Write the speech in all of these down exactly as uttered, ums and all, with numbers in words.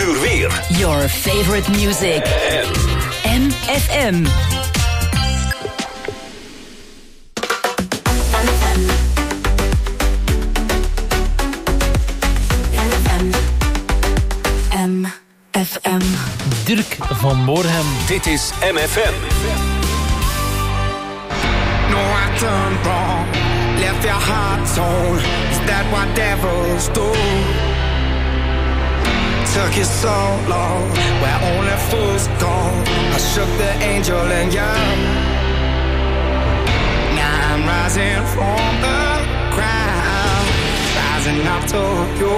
uur weer. Your favorite music. M F M. M F M. Dirk van Moorhem. Dit is M F M. No, I turned wrong, left your heart torn. Is that what devils do? Took you so long, where only fools go. I shook the angel and young. Now I'm rising from the ground, rising up to you.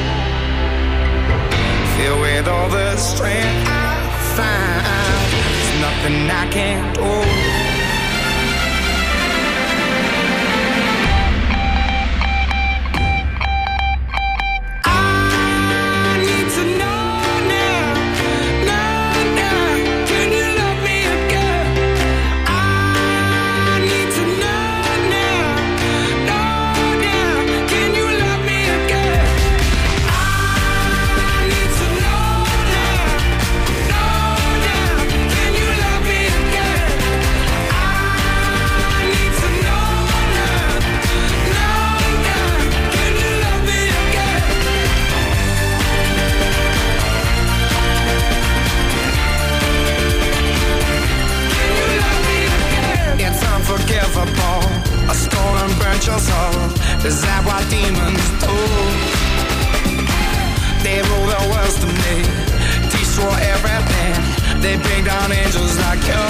Filled with all the strength I found, there's nothing I can't do. A stolen burnt your soul. Is that what demons do? They rule the world to me, destroy everything. They bring down angels like you.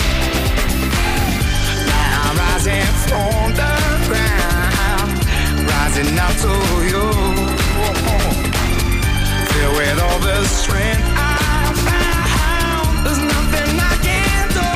Now I'm rising from the ground, rising up to you. Filled with all the strength I found, there's nothing I can't do.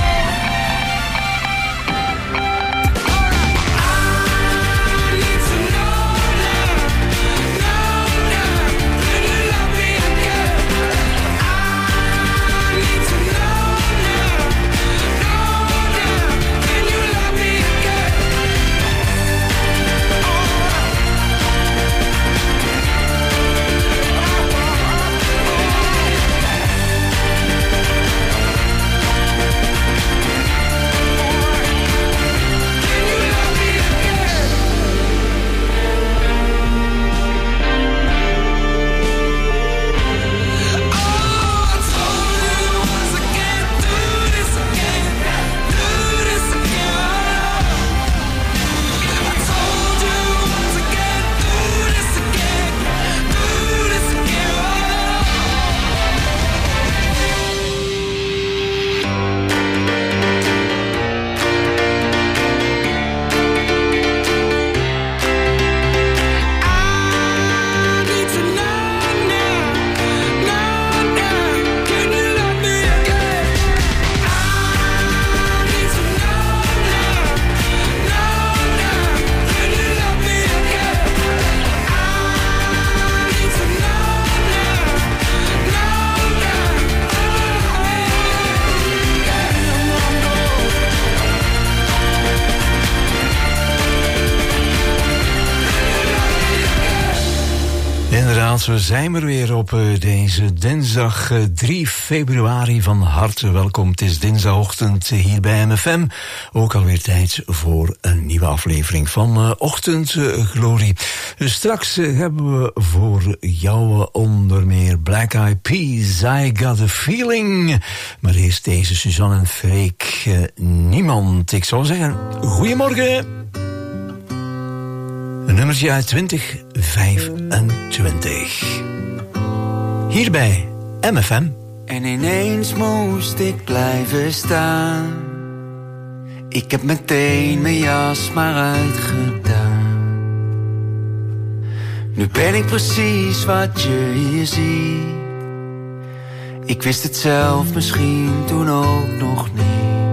We zijn er weer op deze dinsdag drie februari. Van harte welkom. Het is dinsdagochtend hier bij M F M. Ook alweer tijd voor een nieuwe aflevering van Ochtendglorie. Straks hebben we voor jou onder meer Black Eyed Peas, I Got a Feeling. Maar eerst deze Suzanne en Freek. Niemand. Ik zou zeggen, goedemorgen. Een nummertje uit twintig vijfentwintig. Hier bij M F M. En ineens moest ik blijven staan. Ik heb meteen mijn jas maar uitgedaan. Nu ben ik precies wat je hier ziet. Ik wist het zelf misschien toen ook nog niet.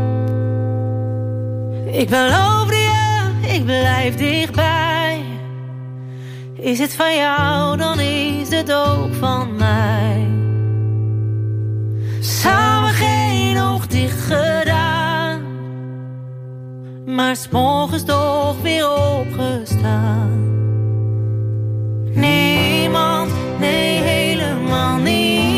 Ik beloof je, ik blijf dichtbij. Is het van jou, dan is het ook van mij. Samen geen oog dicht gedaan, maar 's morgens toch weer opgestaan. Niemand, nee helemaal niet.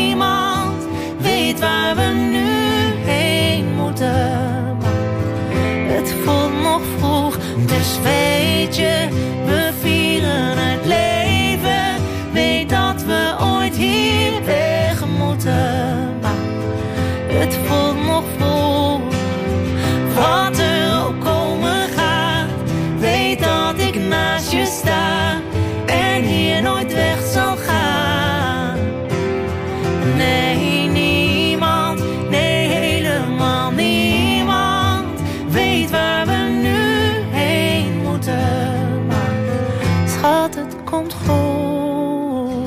naast je sta en hier nooit weg zal gaan. Nee, niemand, nee, helemaal niemand weet waar we nu heen moeten. Maar schat, het komt goed.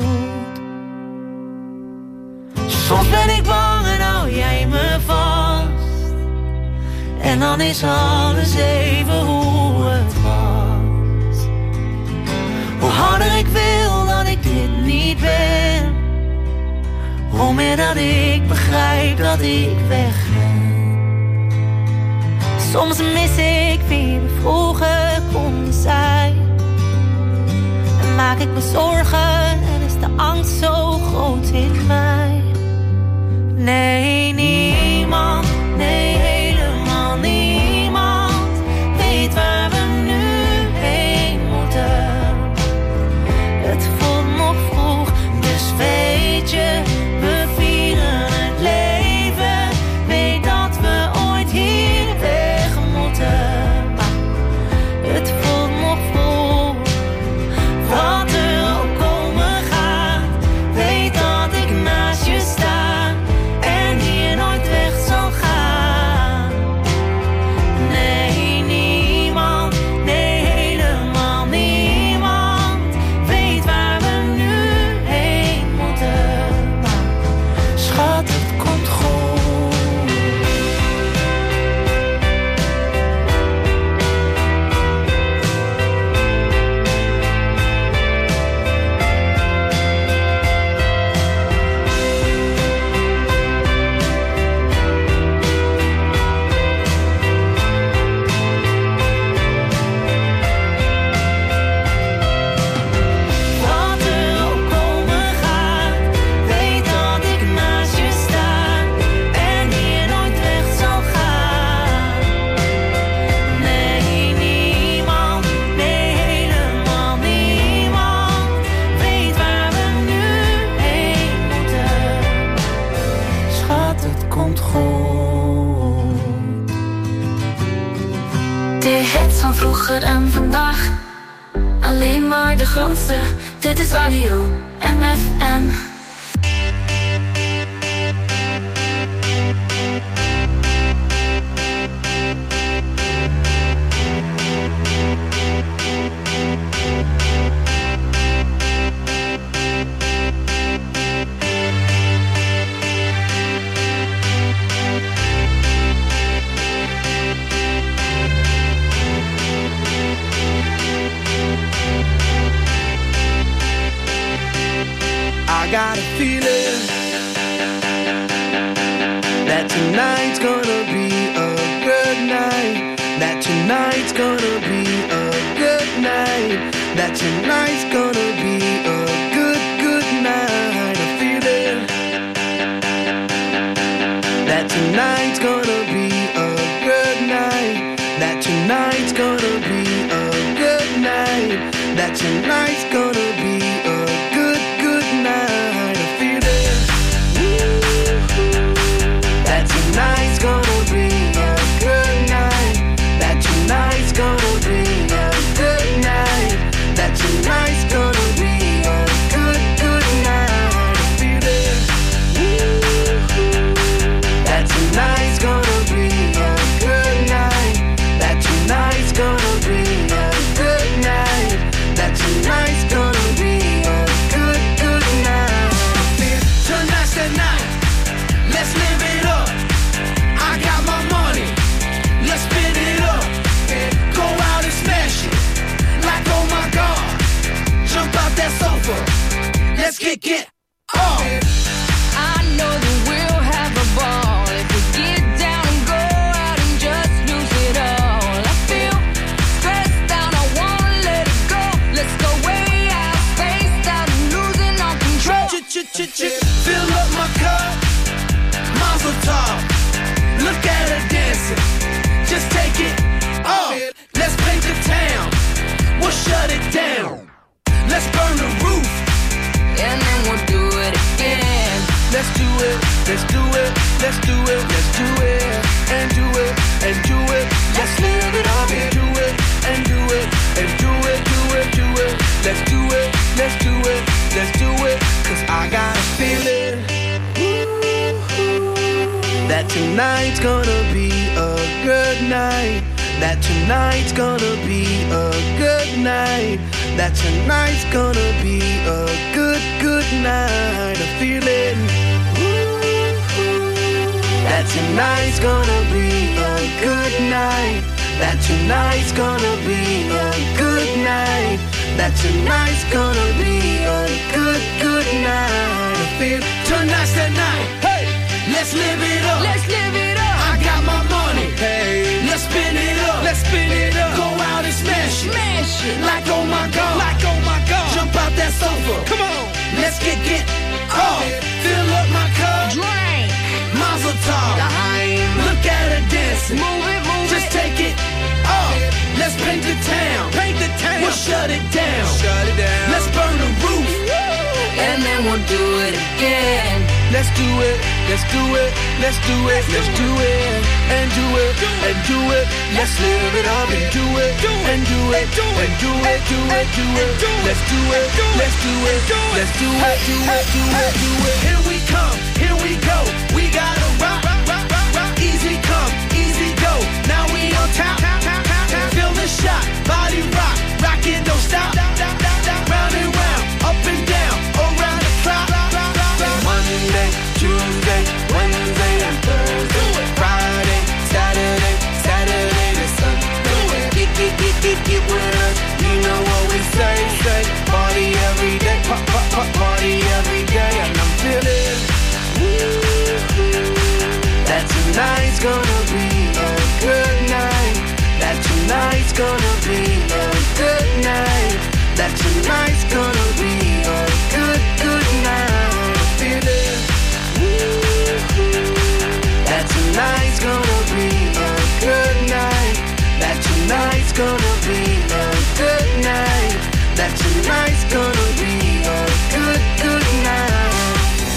Soms ben ik bang en hou jij me vast. En dan is alles even hoe het was. Hoe harder ik wil dat ik dit niet ben, hoe meer dat ik begrijp dat ik weg ben. Soms mis ik wie we vroeger konden zijn. En maak ik me zorgen en is de angst zo groot in mij. Nee, niemand, nee, helemaal niemand weet waar we nu heen moeten. Het voelt nog vroeg, dus weet je, we vieren het leven. Weet dat we ooit hier weg moeten. Maar het voelt nog vroeg, wat er ook komen gaat. Weet dat ik naast je sta en hier nooit weg zal gaan. Nee, niemand, nee, helemaal niemand weet waar we nu heen moeten. Maar schat, het komt goed. Wat er ook komen gaat, weet dat ik naast je sta en hier nooit weg zal gaan. Nee, niemand, nee, helemaal niemand weet waar we nu heen moeten. Schat, het komt goed. De hits van vroeger en vandaag, alleen maar de grootste. Dit is Radio M F M. I got a feeling that tonight's gonna be a good night. That tonight's gonna be a good night. That tonight's gonna be a good, good night. A feeling that tonight's gonna be a good night. That tonight's gonna be a good night. That tonight's gonna be a good, good night. A feeling that tonight's gonna be a good night. That tonight's gonna be a good night. That tonight's gonna be a good, good night. A feeling that tonight's gonna be a good night. That tonight's gonna be a good night. That tonight's gonna be a good, good night. Tonight's the night, let's live it up. I got my money, let's spin it up. Go out and smash it, like oh my God. Jump out that sofa, let's kick it off. I know that we'll have a ball if we get down and go out and just lose it all. I feel stressed out, I wanna let it go. Let's go way out, spaced out, and losing all control. Fill up my cup, Mazel tov. Look at her dancing, just take it off. Let's paint the town, we'll shut it down. Let's burn the roof, And then we'll do it again. let's do it, let's do it, let's do it, let's do it, and do it, and do it. Let's live it up and do it, and do it, and do it, do it, tonight's gonna be a good night. That tonight's gonna be a good night. That tonight's gonna be a good, good night. I feel it. That tonight's gonna be a good night. That tonight's gonna be a good night. That tonight's gonna be a good, good night. I feel tonight's the night. Hey, let's live it up. Let's live it up. I got my money. Hey, let's spin it up. Let's spin it up. Go out and smash it. Smash it. Like oh my god. Like oh my god. Jump out that sofa. Come on. Let's get get off. Fill up my cup. Drink. Mazel tov. Look at her dancing. Move it, move Just it. take it off. Let's paint the town. Paint the town. We'll shut it down. Shut it down. Let's burn the roof. And then we'll do it again. Let's do it. Let's do it. Let's do it. Let's do it. And do it. And do it. Let's live it up and do it. And do it. And do it. Do it. Do it. Let's do it. Let's do it. Let's do it. Do it. Do it. Do it. Here we come. Here we go. We gotta rock. rock, rock, rock. Easy come. Easy go. Now we on top. Feel the shot. Body rock. Rockin', don't stop. Round and round. Up and down. Around the clock. Monday, Tuesday, Wednesday, and Thursday. Friday, Saturday, Saturday to Sunday. Get, get, get, get, get with us. You know what we say, say. Party every day, pop, pop, pop, party every day. And I'm feeling that tonight's gonna be a good night. That tonight's gonna be a good night. That tonight's gonna be a good, good night. Feeling that tonight's gonna be a good night. That tonight's gonna be a good night. That tonight's gonna be a good, good night.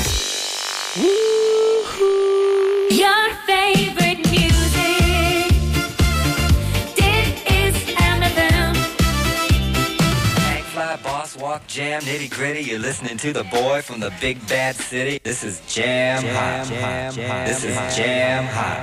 Your favorite music. Dit is M F M. Hang fly, boss, walk, jam, nitty gritty. You're listening to the boy from the big bad city. This is Jam Hot. This is Jam Hot.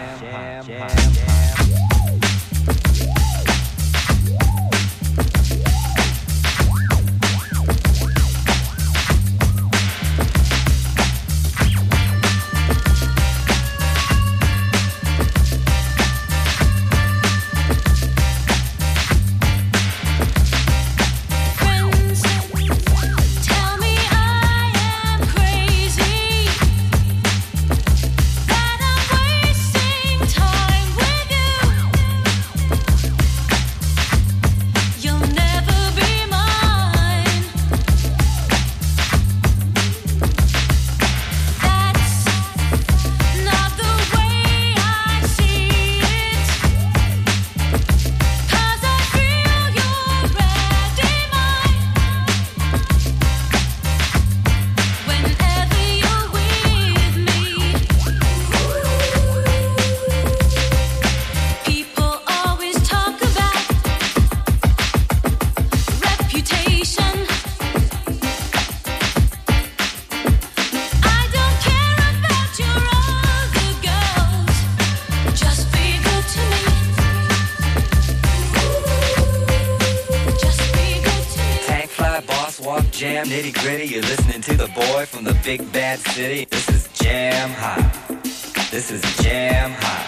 Friends tell me I am crazy, that I'm wasting time with you. You'll never be mine. That's not the way I see it. 'Cause I feel you're ready mine. Whenever you're with me, people always talk about reputation. I don't care about your other girls. Just be good to me. Just be good to me. Tank fly, boss, walk, jam, nitty gritty. You're listening to the boy from the big bad city. This is Jam Hot. This is Jam Hot.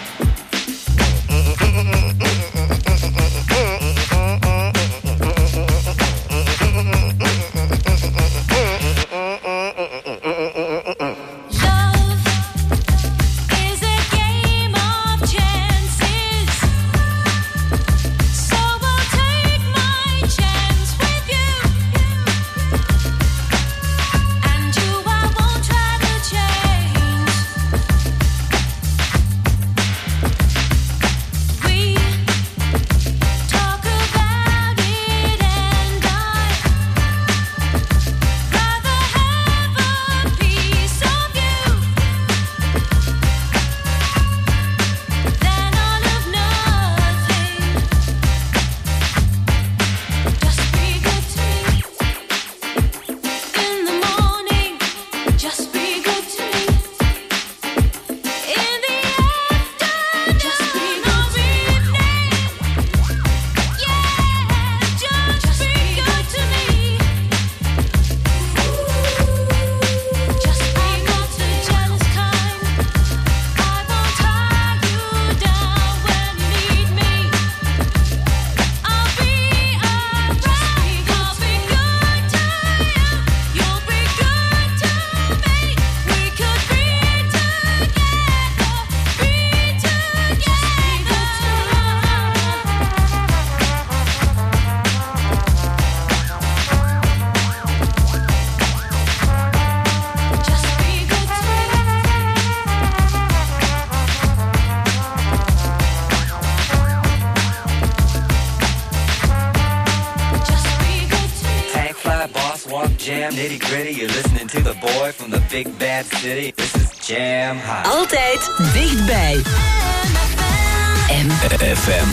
Love is a game of chances, so I'll take my chance with you. And you, I won't try to change. We walk, jam, nitty gritty. You're listening to the boy from the big bad city. This is Jam Hot. Altijd dichtbij. M F M.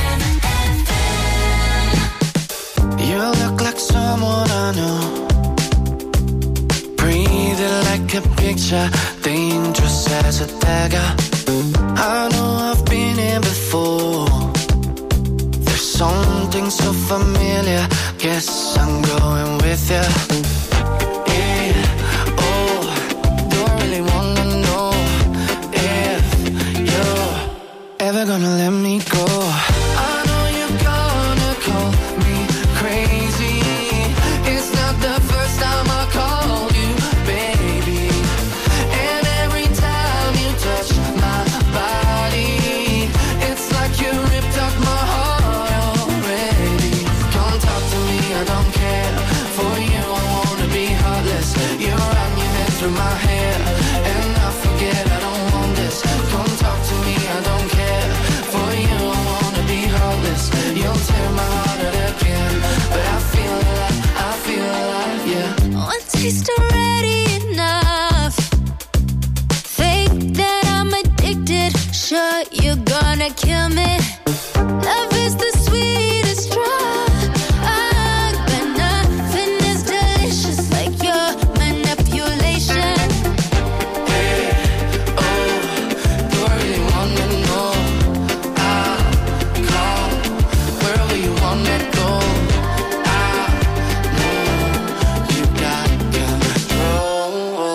You look like someone I know. Breathing like a picture, dangerous as a dagger. I know I've been here before. There's something so familiar. Guess I'm going with you. Yeah, oh, don't really wanna know if you're ever gonna let me go. I know you're gonna call me crazy. It's not the first time I called you, baby. And every time you touch my body, it's like you ripped up my heart already. Come talk to me, I don't care. For you, I wanna be heartless. You run your head through my hair, and I forget I don't want this. Come talk to me, I don't care. For you, I wanna be heartless. You'll tear my heart out again, but I feel alive, I feel alive, yeah. One taste already enough. Think that I'm addicted. Sure, you're gonna kill me. Love is the sweetest drug, but nothing is delicious like your manipulation. Hey, oh, do I really wanna know? I'll call wherever you wanna go. I know you got control.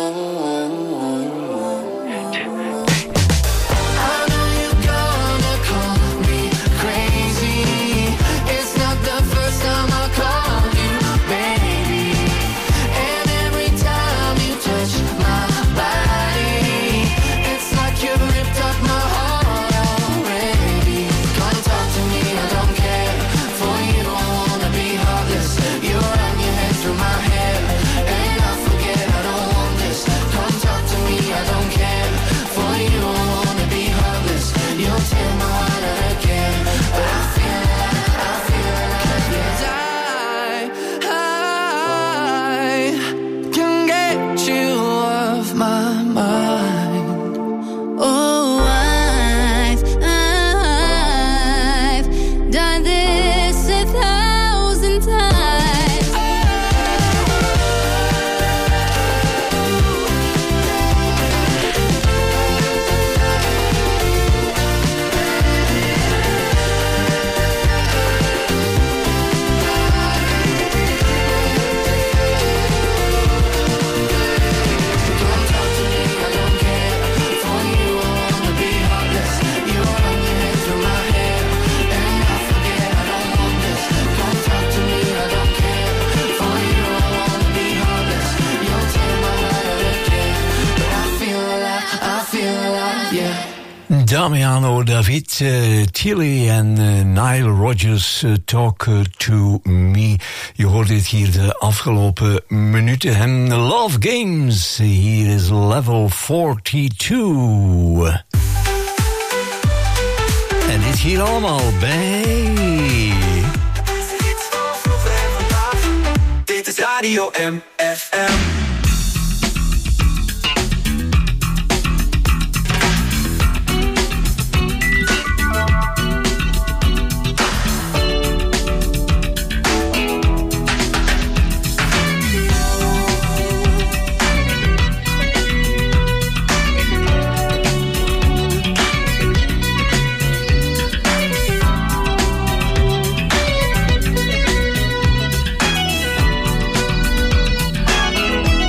I know you're gonna call me crazy. It's not the first time I called you, baby. And every time you touch my body, it's like you ripped up my heart already. Come talk to me, I don't care. For you, I wanna be heartless. You run your head through my hair, and I forget I don't want this. Come talk to me, I don't care. For you, I wanna be heartless. You'll tear my heart out again, but I feel alive, I feel alive, yes. I, I can get you off my mind. Oh, I've, I've done this a thousand times. Come talk to me, I don't care. For you, I wanna be heartless. You run your head through my hair, and I forget I don't want this. Come talk to me, I don't care. For you, I wanna be heartless. You'll tear my heart out again, but I feel alive, I feel alive, yeah. Damiano David, uh, Tilly en uh, Nile Rodgers, uh, Talk uh, to Me. Je hoort dit hier de afgelopen minuten. En Love Games, hier is Level forty-two. En dit hier allemaal bij... Dit is Radio M F M. I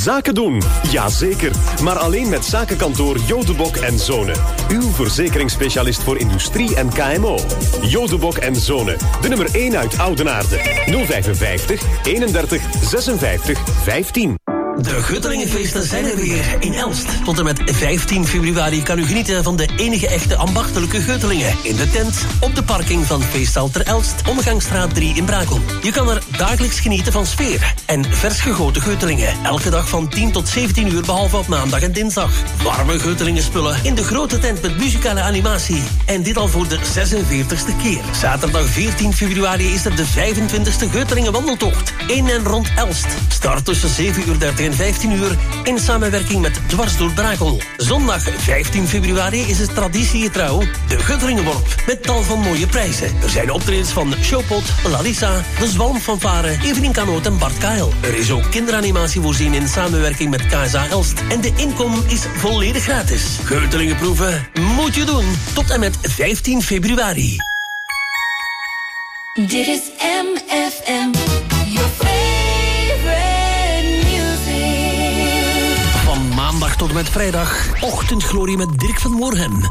Zaken doen? Jazeker. Maar alleen met zakenkantoor Jodebok en Zonen. Uw verzekeringsspecialist voor industrie en K M O. Jodebok en Zonen. De nummer één uit Oudenaarde. nul vijfenvijftig, eenendertig, zesenvijftig, vijftien. De Guttelingenfeesten zijn er weer in Elst. Tot en met vijftien februari kan u genieten van de enige echte ambachtelijke Guttelingen. In de tent, op de parking van Feestzaal ter Elst, Omgangsstraat drie in Brakel. Je kan er dagelijks genieten van sfeer en vers gegoten Guttelingen. Elke dag van tien tot zeventien uur, behalve op maandag en dinsdag. Warme Guttelingen spullen in de grote tent met muzikale animatie. En dit al voor de zesenveertigste keer. Zaterdag veertien februari is er de vijfentwintigste Guttelingen wandeltocht. In en rond Elst. Start tussen zeven uur dertig en vijftien uur in samenwerking met Dwars door Brakel. Zondag vijftien februari is het traditiegetrouw de Guttelingenworp met tal van mooie prijzen. Er zijn optredens van Showpot, Larissa, de Zwalmfanfare, Evelien Kanoot en Bart Kael. Er is ook kinderanimatie voorzien in samenwerking met K S A Elst. En de inkom is volledig gratis. Guttelingen proeven moet je doen tot en met vijftien februari. Dit is M F M, your favorite music. Van maandag tot en met vrijdag, Ochtendglorie met Dirk van Moorhem.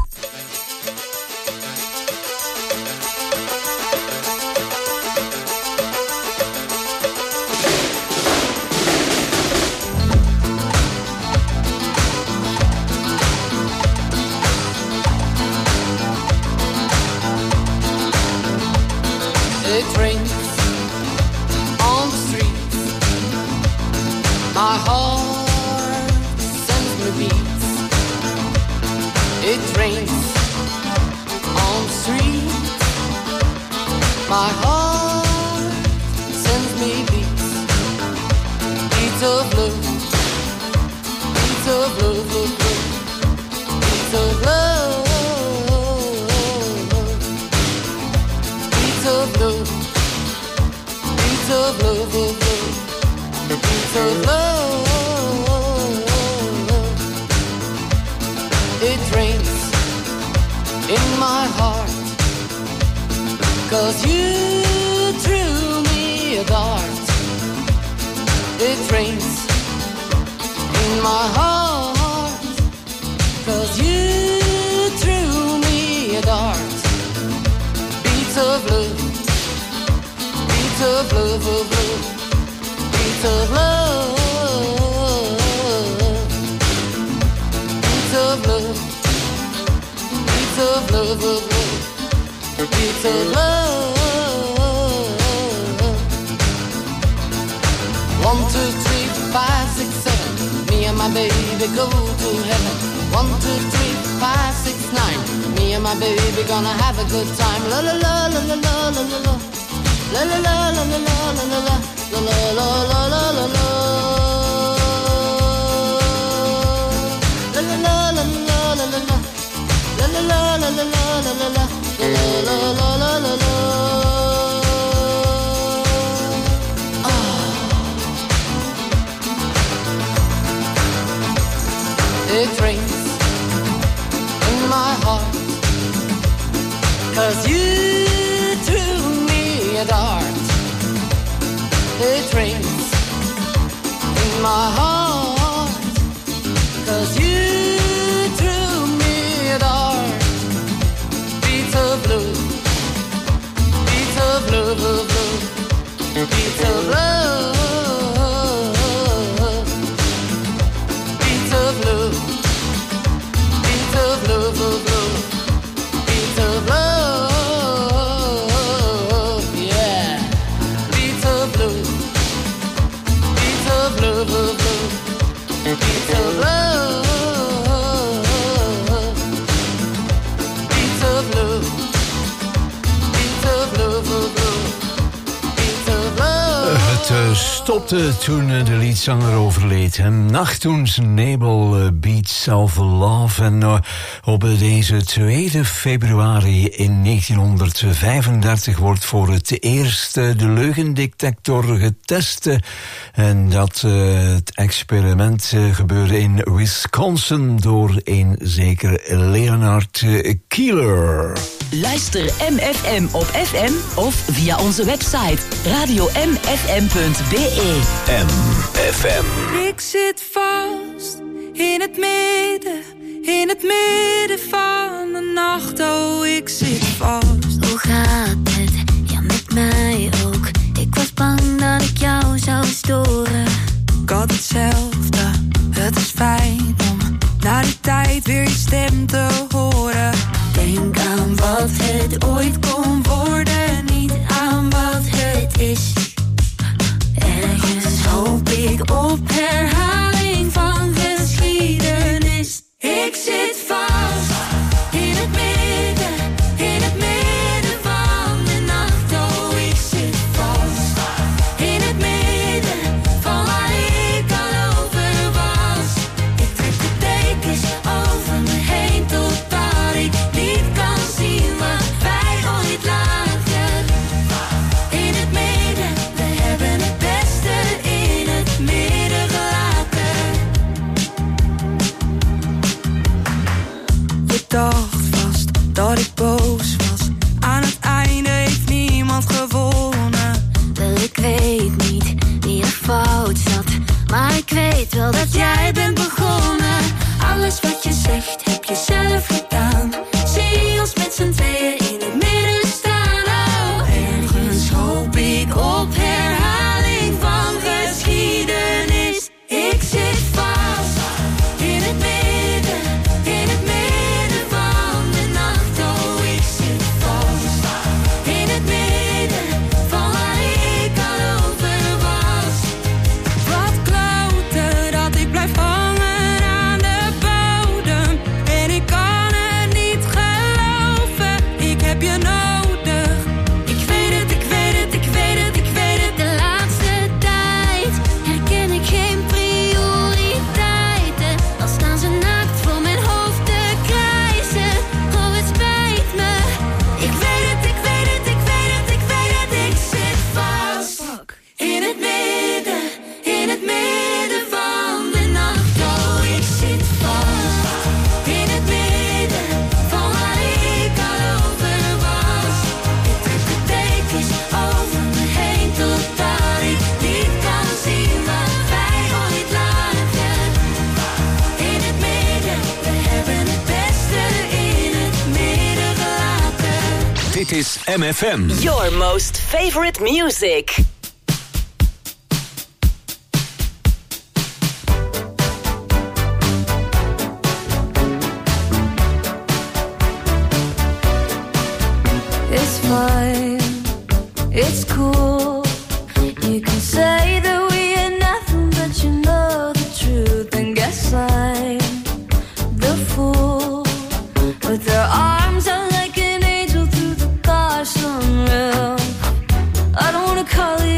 It rains on the streets. My heart sends me beats. It rains on the streets. My heart sends me beats. Beats of love. Beats of love, love, love. Beats of love. Beats of love. Beats of love, of love. Beats of love. It rains in my heart, 'cause you threw me a dart. It rains in my heart, 'cause you threw me a dart. Beats of love. Beats of love, of love. Beats of love. Beats of love. Beats of love, of love. Beats of love. One, two, three, five, six, seven. Me and my baby go to heaven. One, two, three, five, six, nine. Me and my baby gonna have a good time. La la la la la la la la la. La la la la la la la la la. La la la la la la la. La la la la la la la la. La la la la la la la la la. La la la la la la. It rains in my heart, 'cause you threw me a dart. It rains in my heart, 'cause you threw me a dart. Beats of love. Beats of love, of love. Beats of love. Beats of love. Beats of love, of love. Beats of love, yeah. Beats of love. Beats of love, of love. Beats of love. Beats of love. Beats of love, of love. Beats of love. Het uh, stopte toen uh, de liedzanger overleed. Hem Nachttoens Nebel, uh, Beats of Love. En uh, op uh, deze tweede februari in negentienhonderdvijfendertig wordt voor het eerst uh, de leugendetector getest. Uh, en dat uh, het experiment uh, gebeurde in Wisconsin door een zeker Leonard uh, Keeler. Luister M F M op F M of via onze website radio m f m punt b e. M F M. Ik zit vast in het midden, in het midden van de nacht. Oh, ik zit vast. Hoe gaat het? Ja, met mij ook. Ik was bang dat ik jou zou storen. Ik had hetzelfde, het is fijn om na die tijd weer je stem te horen. Denk aan wat het ooit kon worden, niet aan wat het is. Ergens hoop ik op herhaling van geschiedenis. Ik zit vast in het midden, in het midden van de nacht. Oh, ik zit vast in het midden van waar ik al over was. Ik trek de dekens over me heen totdat ik niet kan zien wat wij ooit lagen. In het midden, we hebben het beste in het midden gelaten. Je dacht vast dat ik boos was. Aan het einde heeft niemand gewonnen. Wel, ik weet niet wie er fout zat, maar ik weet wel dat jij bent begonnen. Alles wat je zegt heb je zelf gedaan. Zie ons met z'n tweeën in het midden staan. Oh, ergens hoop ik op herhaling van geschiedenis. Ik zit vast in het midden, in het midden van de nacht. Oh, ik zit vast in het midden van waar ik al over was. Wat kloten dat ik blijf hangen aan de bodem. En ik kan het niet geloven, ik heb je nodig. Ik weet het, ik weet het, ik weet het, ik weet het. De laatste tijd herken ik geen prioriteiten. Dan staan ze naakt voor mijn hoofd te krijzen. Oh, het spijt me. Ik weet het, ik weet het, ik weet het, ik weet het. Ik zit vast in het midden, in het midden van de nacht. Oh, ik zit vast in het midden van waar ik al over was. Ik trek de dekens over me heen totdat ik niet kan zien wat wij ooit lagen. In het midden, we hebben het beste in het midden gelaten. Dit is M F M. Your most favorite music. It's fine, it's cool. You can say that we are nothing, but you know the truth. And guess I'm the fool. With their arms out like an angel through the car sunroof. I don't wanna call you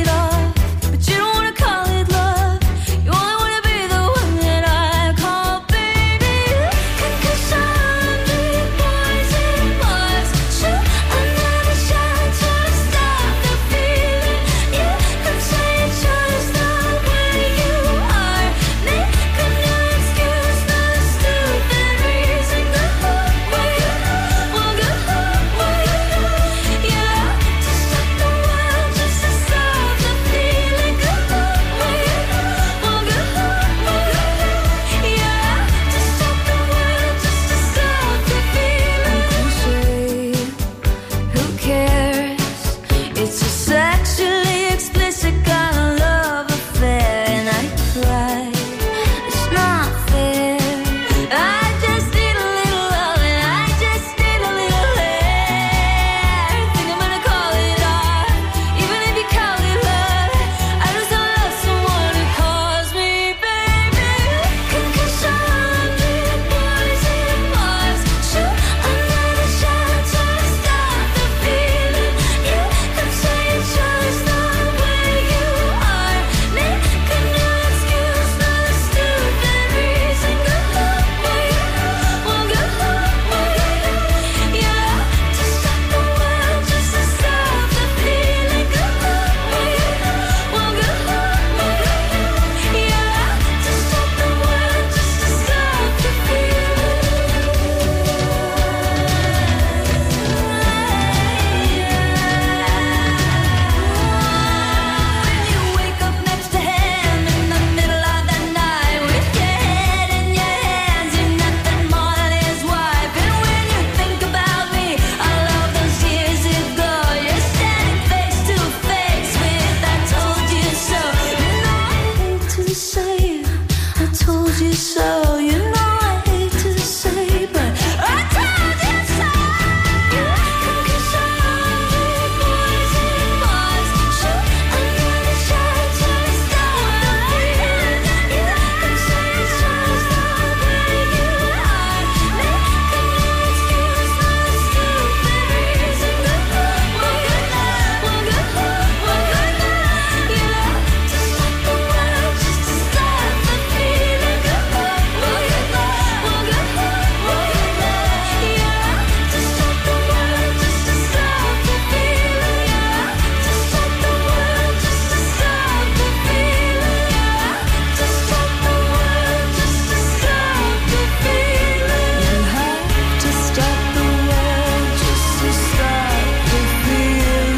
told you so. You know I hate to say, but I told you so. You can show big boys in Mars. Shoot another shot to stop the feeling. You can say it's just the way you are. Make an excuse for a stupid reason. Good luck, well, good luck, well, good luck, well, good luck. You love to stop the world just to stop the feeling. Good luck, well, good luck, well, good luck, well, good luck. You love to stop the world just to stop the feeling. You love to stop the world just to stop the feeling. You love to stop the world just to stop the feeling. You have to stop the world just to stop the feeling.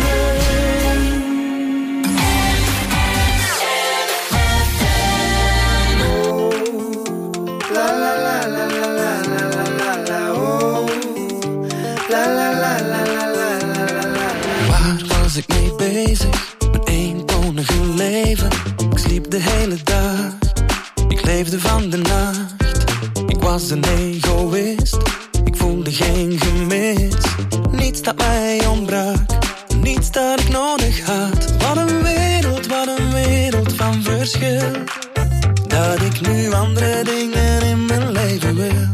La la la la la la la la la oh. La la la la la la la la. Waar was ik mee bezig? Mijn eentonige leven. Ik sliep de hele dag. Ik leefde van de nacht. Ik was een egoïst. Ik voelde geen gemis. Niets dat mij ontbrak. Niets dat ik nodig had. Wat een wereld, wat een wereld van verschil. Dat ik nu andere dingen in mijn leven wil.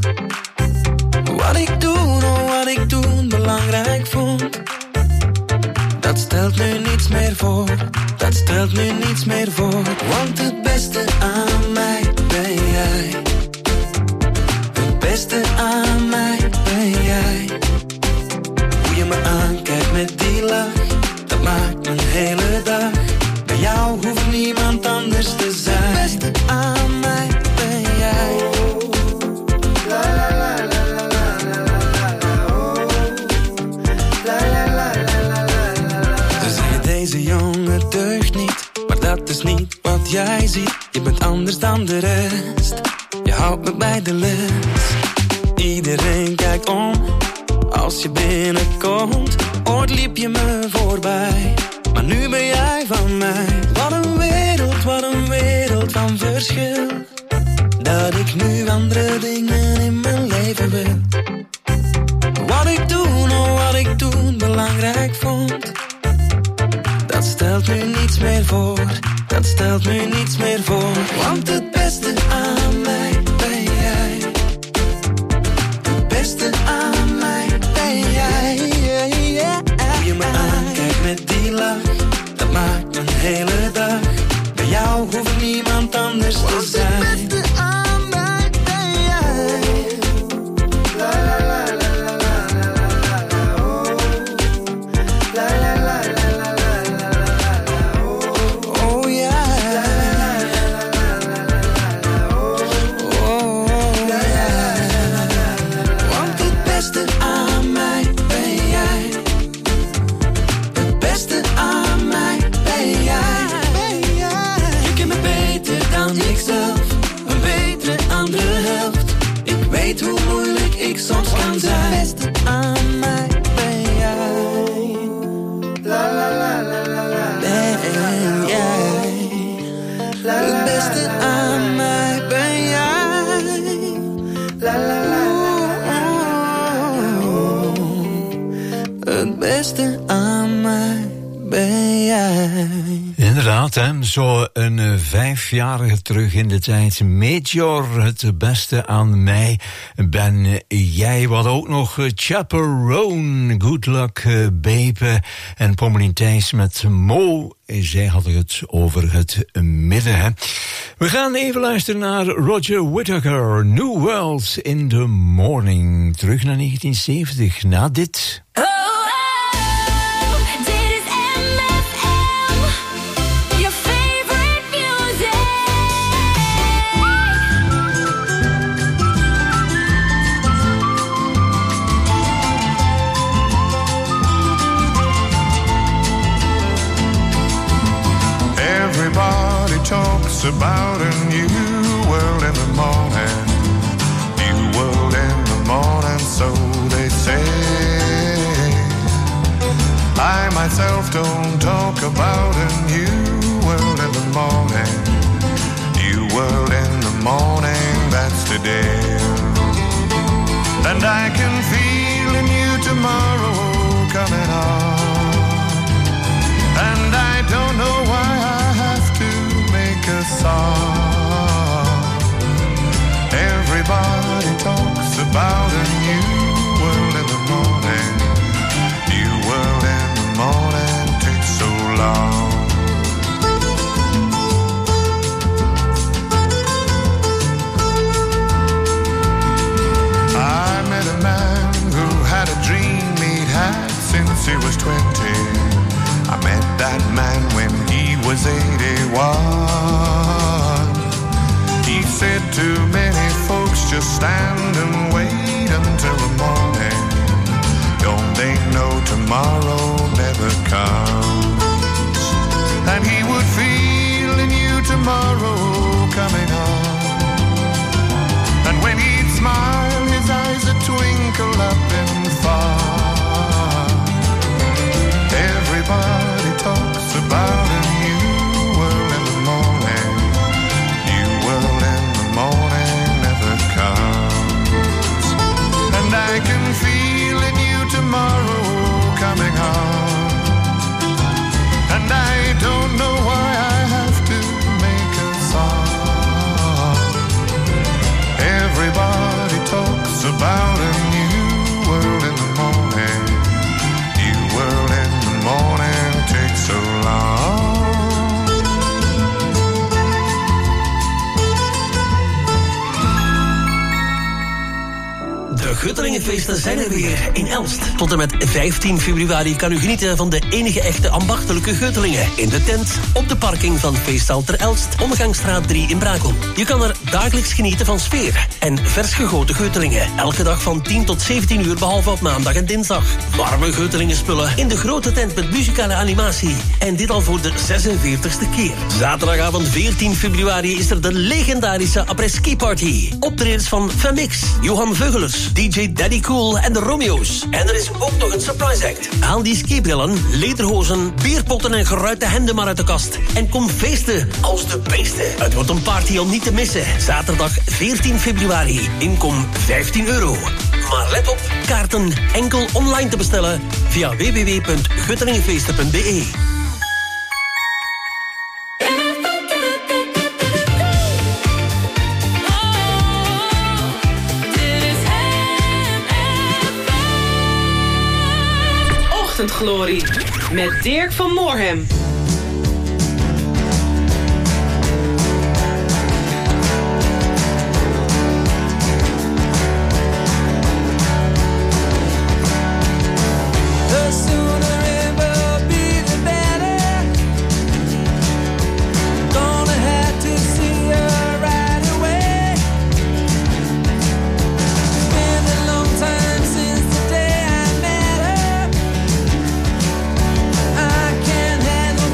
Wat ik doen, oh wat ik doen belangrijk vond. Dat stelt nu niets meer voor. Dat stelt nu niets meer voor. Want het beste aan mij ben jij. Het beste aan mij ben jij. Hoe je me aankijkt met die lach. Dat maakt mijn hele dag. Bij jou hoeft niemand anders te zijn. Het beste aan mij ben jij. La la la la la la la la la oh. La la la la la la la. Ze zeggen deze jongen deugt niet. Maar dat is niet wat jij ziet. Je bent anders dan de rest. Je houdt me bij de les. Iedereen kijkt om als je binnenkomt. Ooit liep je me voorbij, maar nu ben jij van mij. Wat een wereld, wat een wereld van verschil. Dat ik nu andere dingen in mijn leven wil. Wat ik doen, oh wat ik doen belangrijk vond. Dat stelt nu niets meer voor. Dat stelt nu niets meer voor. Want het beste aan mij ben jij. Het beste aan mij ben jij. Hoe je me aankijkt met die lach. Dat maakt mijn hele dag. Bij jou hoeft niemand anders te zijn. Want het beste aan mij ben jij. La la la la la la la la oh. La la la la la la la la oh. Oh ja. Oh ja. Want het beste aan mij ben jij. Het beste aan mij ben jij. Je kent me beter dan ikzelf. Een betere andere helft. Ik weet hoe moeilijk ik soms kan zijn. Het beste aan mij ben jij. La la la la la la. Ben jij. Het beste aan mij ben jij. La la la Het beste aan mij ben jij. Inderdaad, hè? Zo een uh, vijfjarige terug in de tijd. Major, het beste aan mij ben jij. Wat ook nog uh, Chaperone, Good Luck uh, Babe en Pommelien Thijs met Mo. Zij hadden het over het midden, hè? We gaan even luisteren naar Roger Whittaker, New World in the Morning. Terug naar negentien zeventig, na dit. Oh, oh, dit is M F M, your favorite music. Everybody talks about a new world in the morning. New world in the morning, so they say. I myself don't talk about a new world in the morning. New world in the morning, that's today. And I can feel a new tomorrow coming on. And I don't know why I have to make a song. Everybody talks about a new world in the morning. New world in the morning takes so long. I met a man who had a dream he'd had since he was twenty. I met that man when he was eighty-one. He said to many folks, just stand and wait until the morning. Don't they know tomorrow never comes? And he would feel a new tomorrow coming on. And when he'd smile, his eyes would twinkle up and far. Everybody talks about a new world in the morning. New world in the morning never comes. And I can feel a new tomorrow coming on. And I don't know why I have to make a song. Everybody talks about a new world in the morning. New world in the morning takes so long. De Guttelingenfeesten zijn er weer in Elst. Tot en met vijftien februari kan u genieten van de enige echte ambachtelijke Guttelingen. In de tent, op de parking van Feesthal ter Elst, Omgangsstraat drie in Brakel. Je kan er dagelijks genieten van sfeer en vers gegoten Guttelingen. Elke dag van tien tot zeventien uur, behalve op maandag en dinsdag. Warme Guttelingenspullen in de grote tent met muzikale animatie. En dit al voor de zesenveertigste keer. Zaterdagavond veertien februari is er de legendarische après-ski party. Optredens van Femix, Johan Veugelers, D J Daddy Cool en de Romeo's. En er is ook nog een surprise act. Haal die skibrillen, lederhozen, bierpotten en geruite hemden maar uit de kast. En kom feesten als de beesten. Het wordt een party om niet te missen. Zaterdag veertien februari. Inkom vijftien euro. Maar let op, kaarten enkel online te bestellen via w w w punt guttelingenfeesten punt b e. Ochtendglorie met Dirk van Moorhem. I can't handle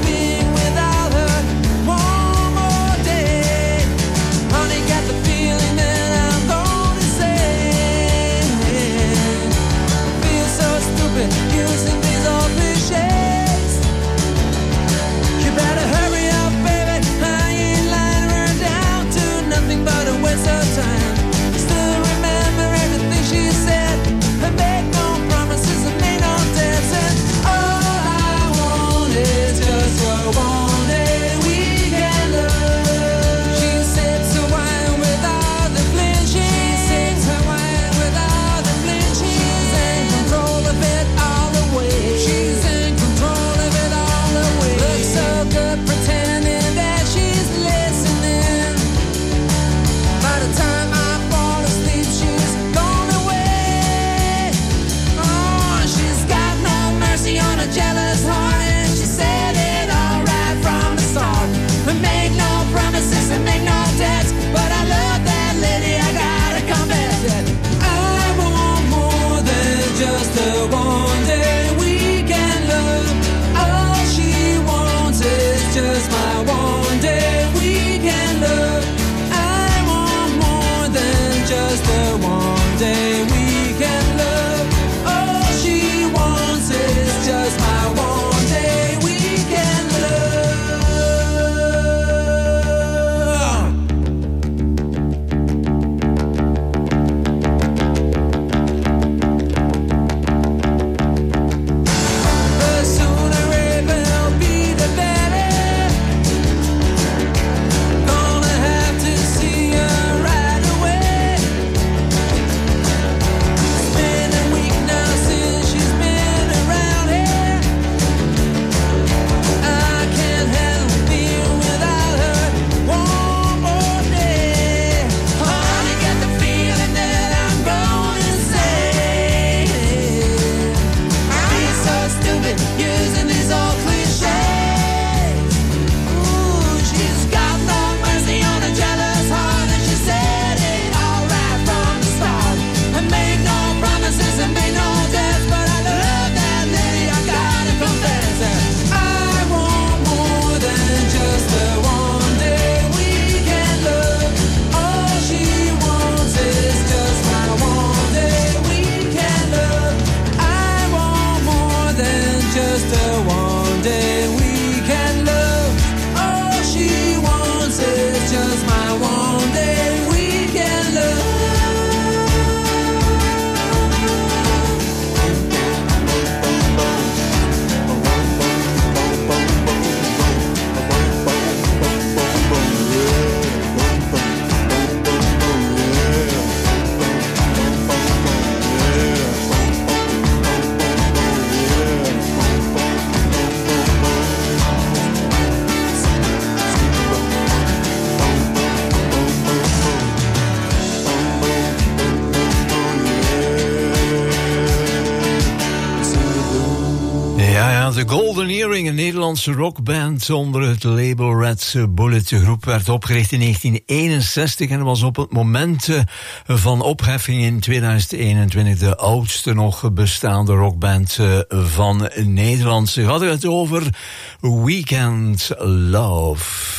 de Golden Earring, een Nederlandse rockband onder het label Red Bullet. De groep werd opgericht in negentien eenenzestig en was op het moment van opheffing in tweeduizend eenentwintig de oudste nog bestaande rockband van Nederland. Ze hadden het over Weekend Love.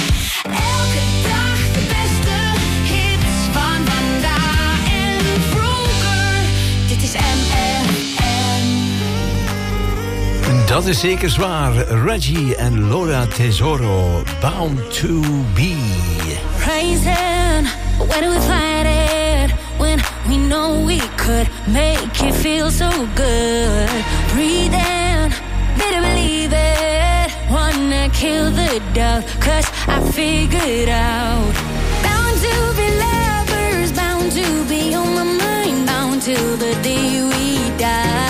Dat is zeker zwaar. Reggie en Lola Tesoro, Bound to Be. Praising, where do we find it? When we know we could make it feel so good. Breathing, better believe it. Wanna kill the doubt, cause I figured out. Bound to be lovers, bound to be on my mind. Bound till the day we die.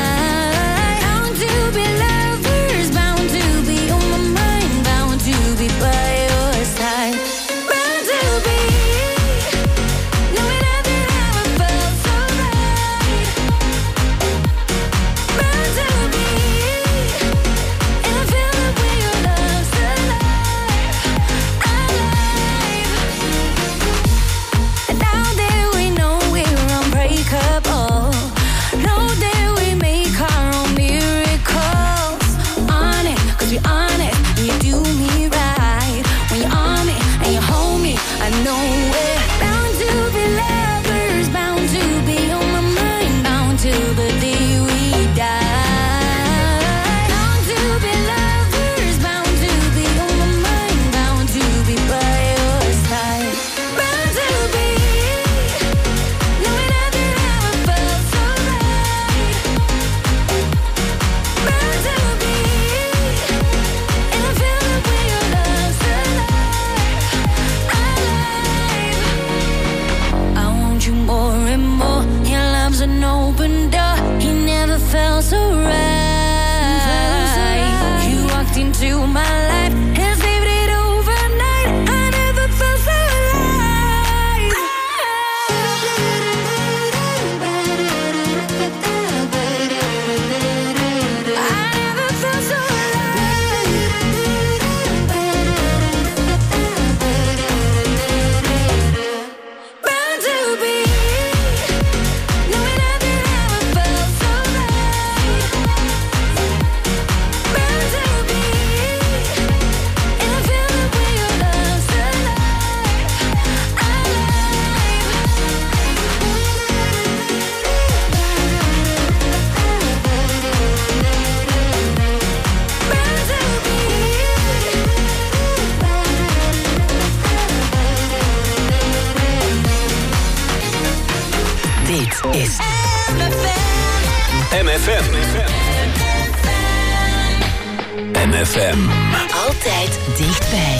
M F M. M F M. Altijd dichtbij.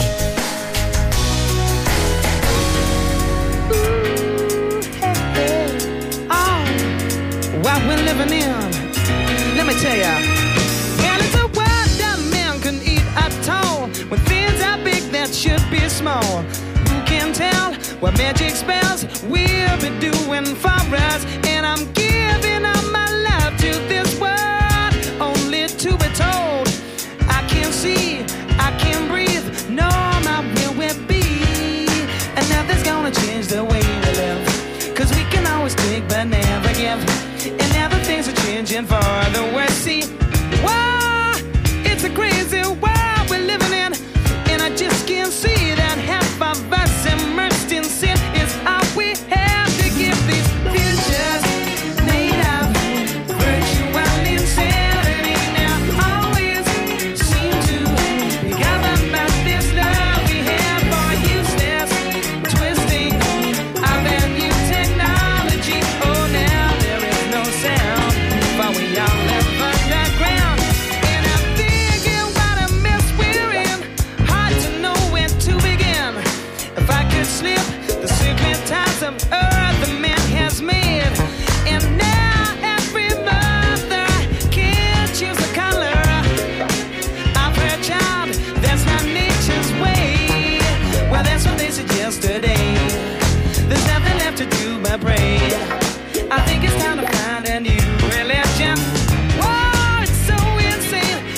Oh, what we're living in. Let me tell ya. And it's a world that man can eat at all. When things are big that should be small. Who can tell what magic spells we'll be doing for us? And I'm giving up my love to this world, only to be told I can't see, I can't breathe, no, my will will be. And nothing's gonna change the way we live, cause we can always take but never give. And now the things are changing for the worse. See, wow, it's a crazy world we're living in, and I just can't see that half of us immersed in sin is all we have to give these futures made of virtual insanity. Now always seem to be governed by this love we have for useless twisting of that new technology. Oh, now there is no sound, but we all live underground. And I'm thinking what a mess we're in, hard to know where to begin. If I could slip the secret ties of earth the man has made, and now every mother can choose a color of her child. That's not nature's way. Well, that's what they said yesterday. There's nothing left to do but pray. I think it's time to find a new religion. Whoa, it's so insane.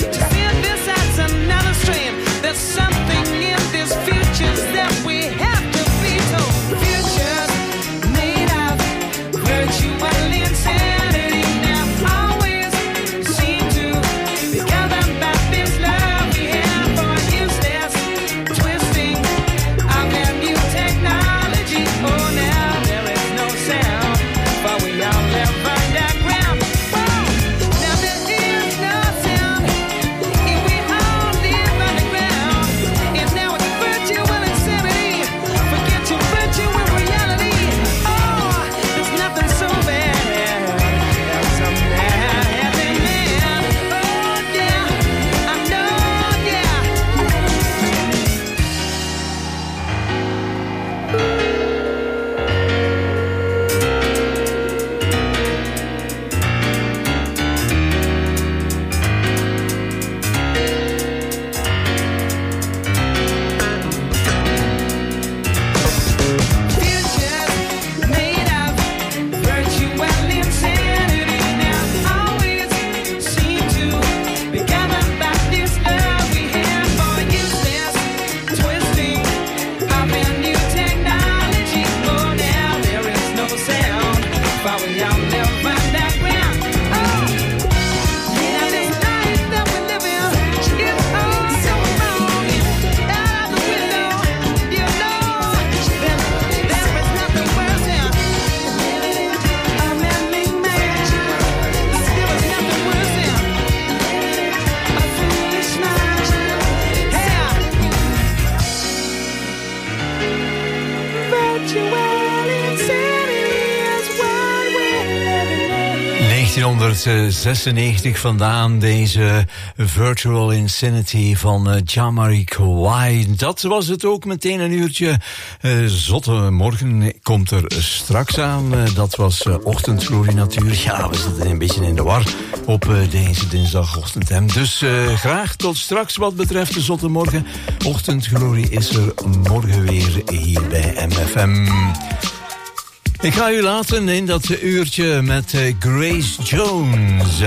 negentienhonderdzesennegentig vandaan, deze Virtual Insanity van uh, Jamiroquai. Dat was het ook, meteen een uurtje. Uh, zotte morgen komt er straks aan. Uh, dat was uh, ochtendglorie natuurlijk. Ja, we zitten een beetje in de war op uh, deze dinsdagochtend. Hè. Dus uh, graag tot straks wat betreft de zotte morgen. Ochtendglorie is er morgen weer hier bij M F M. Ik ga u laten in dat uurtje met uh, Grace Jones.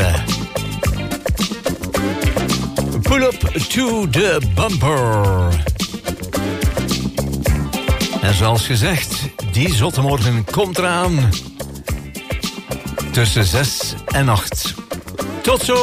Pull up to the bumper. En zoals gezegd, die zotte morgen komt eraan. Tussen zes en acht. Tot zo!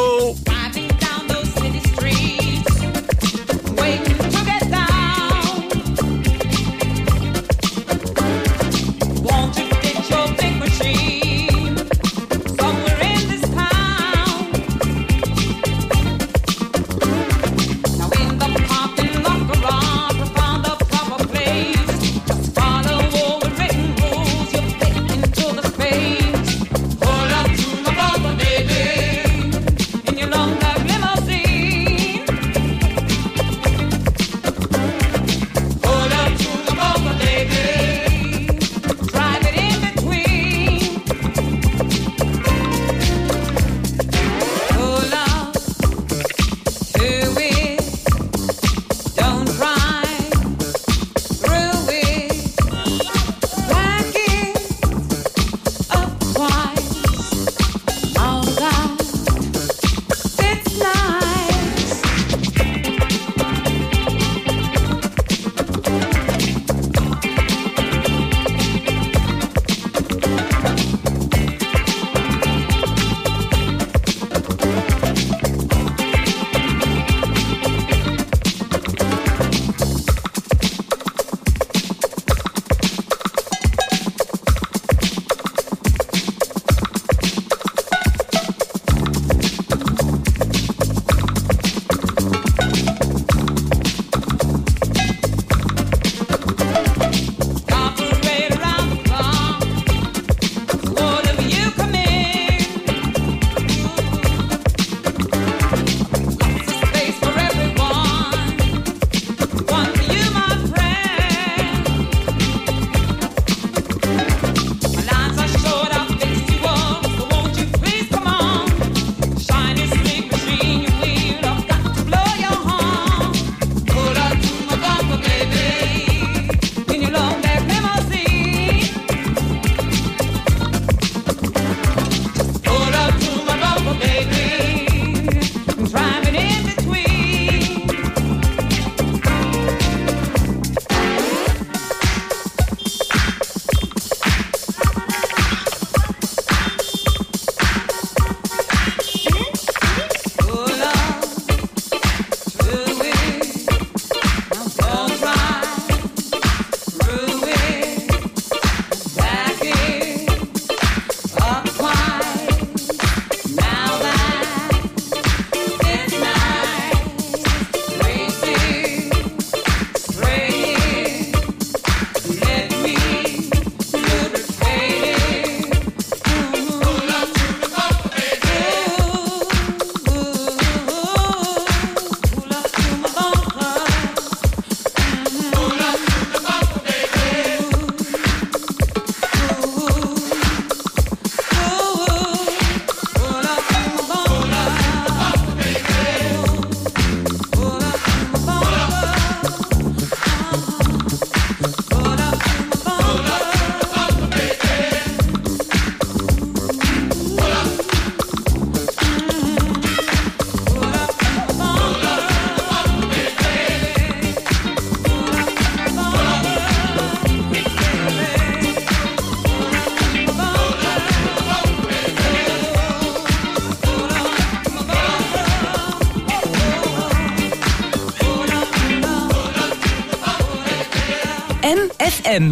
M F M.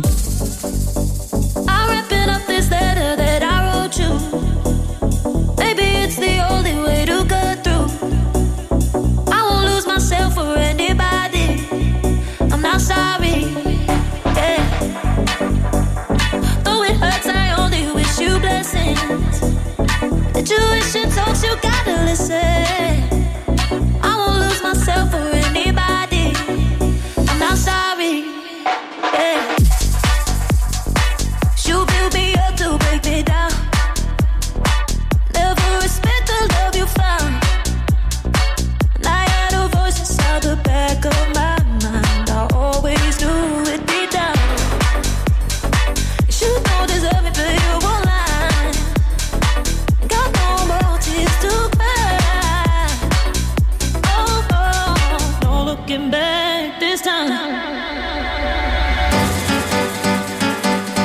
I'm wrapping up this letter that I wrote you. Maybe it's the only way to get through. I won't lose myself for anybody. I'm not sorry, yeah. Though it hurts, I only wish you blessings. That you amanecer.